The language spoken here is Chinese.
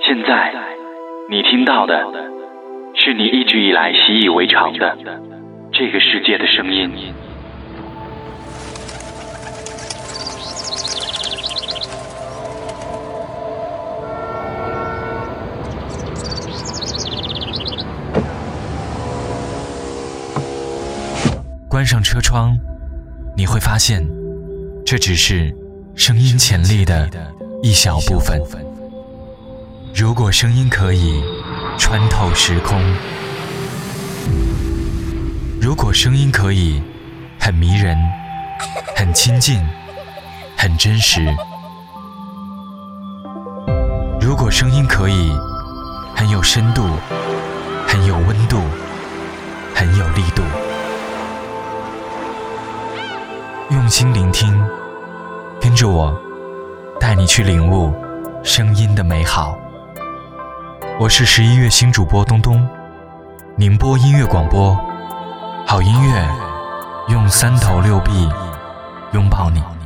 现在你听到的是你一直以来习以为常的这个世界的声音。关上车窗，你会发现这只是声音潜力的一小部分。如果声音可以穿透时空，如果声音可以很迷人、很亲近、很真实，如果声音可以很有深度、很有温度、很有力度，用心聆听，跟着我带你去领悟声音的美好。我是11月新主播东东，宁波音乐广播，好音乐用3头6臂拥抱你。